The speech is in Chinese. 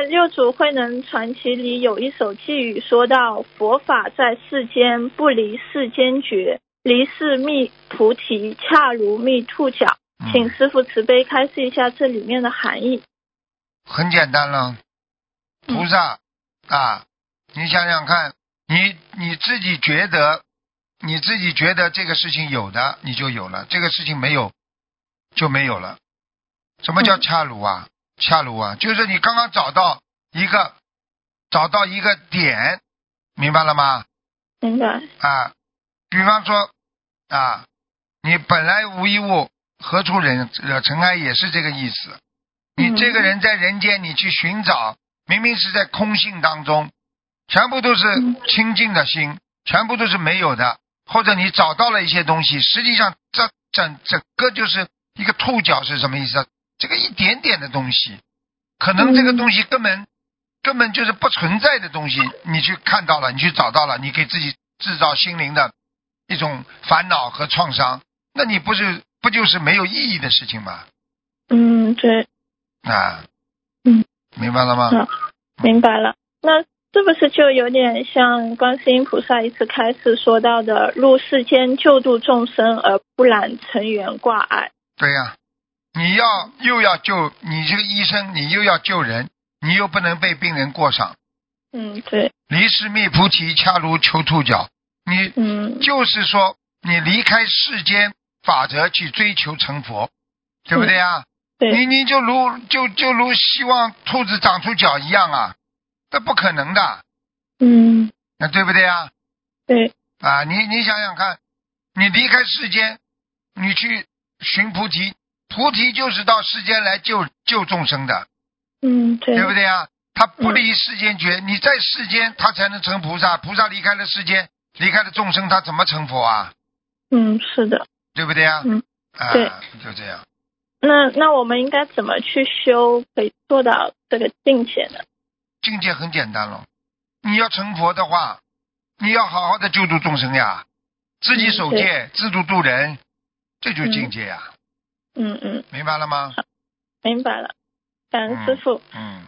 六祖慧能传奇里有一首偈语说到，佛法在世间，不离世间觉，离世觅菩提，恰如觅兔角。请师父慈悲开示一下这里面的含义。 很简单了，菩萨你想想看，你自己觉得这个事情有的你就有了，这个事情没有就没有了。什么叫恰如啊？恰如啊，就是你刚刚找到一个点，明白了吗？ 明白。 比方说你本来无一物，何处惹尘埃，也是这个意思。你这个人在人间，你去寻找，明明是在空性当中，全部都是清净的心，全部都是没有的，或者你找到了一些东西，实际上这整个就是一个兔角，是什么意思？这个一点点的东西，可能这个东西根本就是不存在的东西，你去看到了，你去找到了，你给自己制造心灵的一种烦恼和创伤，那你不就是没有意义的事情吗？ 对。 明白了吗？ 明白了。那是不是就有点像观世音菩萨一次开示说到的，入世间救度众生而不染尘缘挂碍？ 对呀，你又要救，你这个医生，你又要救人，你又不能被病人过上。 对。 离世觅菩提，恰如求兔角。你就是说，你离开世间法则去追求成佛，对不对啊？ 对。 你就如希望兔子长出脚一样啊，这不可能的。那对不对啊？ 对。 你想想看，你离开世间，你去寻菩提，菩提就是到世间来救众生的。 对。 对不对啊？他不离世间觉，你在世间他才能成菩萨，菩萨离开了世间，离开了众生，他怎么成佛啊？ 是的。 对不对啊？ 对。 就这样。 那我们应该怎么去修可以做到这个境界呢？ 境界很简单了，你要成佛的话，你要好好的救度众生呀，自己守戒，自度度人，这就是境界呀。明白了吗？ 明白了，感恩师父。